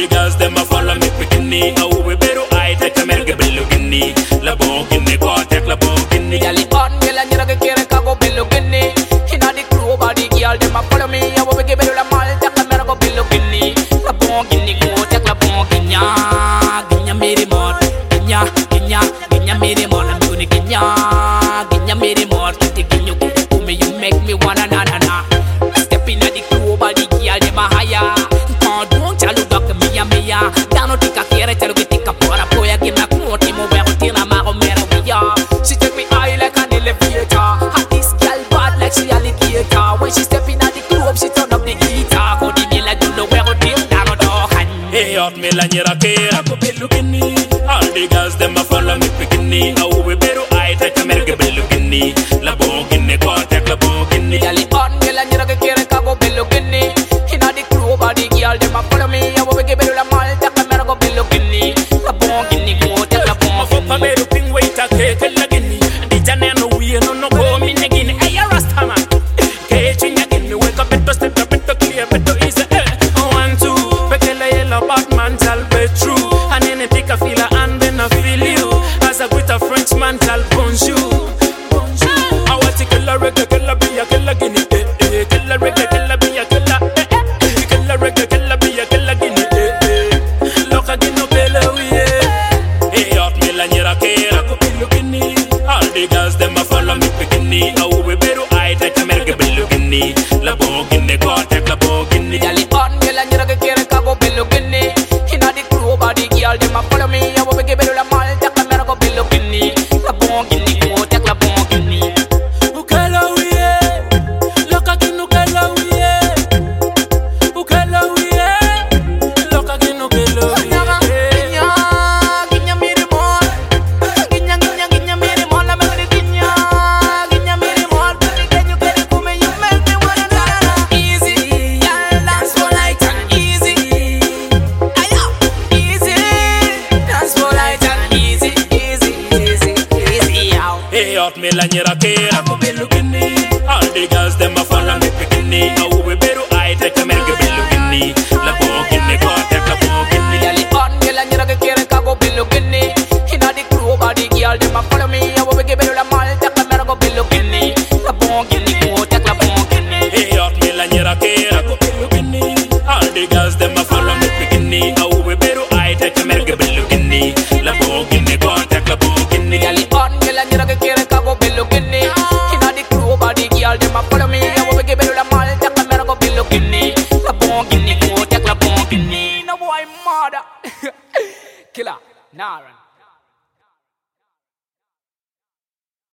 girls them a follow me bikini. How we better I take a merge bellugini. La bogini go take la bogini. Yali on yala nyira ke kere kago bellugini. Inna the crew body girl them a follow me. How we better la mal take a merge bellugini. La bogini go take la bogini. Ginya meri mor, ginya meri mor. I'm gonna ginya meri mor. Kiti ginyu kume you make me wanna na na na. Step in at the crew body girl them a higher. Don't chalu dok miya miya. Dano tika kere chalu tika pora poya gina kumoti mo beko tina mago mera wiya. She take me high like an elevator. Hot this girl bad like she alligator. When she step in at the club she turn up the heater. Go di me like you know where go dim dano dohan. Hey out me la nyira kera go bellugini. All the girls them a follow me bikini. How we better I take a merge bellugini. La bogini go take la bogini. Yali on me la nyira ke kere kago bellugini. Inna the crew body girl them a follow me. How we give it la mal take a merge bellugini. La bogini go take la Papa bogini. beru ping wait a cake lagini. Di janeno we no go me negini. Hey ya rasta man. Cage nyagini wake up better step up better clear better easy. 1 2 bekele yellow Batman tell be true. And then take a feel and then I feel you. As a great Frenchman tell bonjour. I want to kill a reggae, kill a be a kill a guinea. Kill a reggae, kill a be a kill a. Kill a reggae, kill a be a kill a guinea. Look again no kill we. Hey out me la nyira kera go bellugini. All the girls them a follow me bikini. How we better I take a merge bellugini. La bogini go take la bogini. Yali on me la nyira ke kere kago bellugini. Inna the crew body girl them a follow me. How we give it la mal take a merge bellugini. La bogini go take la bogini. Ukela we. Look again ukela we. Ukela we. Look again ukela we. Ginya meri mor. Ginya meri mor. La meri ginya meri mor. Can you get it kume you make me wanna na na na. Easy, y'all dance for light and easy. Ayo, easy, dance for light and easy, yow. Hey out me la nyira kera go bellugini. All the girls them a follow me bikini. How we better I take a merge bellugini. La bogini go take la bogini. Yali on me la nyira ke kere kago bellugini. Inna the crew body girl them a follow me. How we give it la mal take a merge bellugini. La bogini go take la bogini. Hey out me la nyira kera go bellugini. All the girls them a follow me bikini. How we better I take a merge bellugini. La bogini go take la bogini. Yali on me la nyira ke kere kago bellugini. Inna the crew body girl them a follow me. How we give it la mal take a merge bellugini. La bogini go take la bogini. No boy mother. Killer, Naran.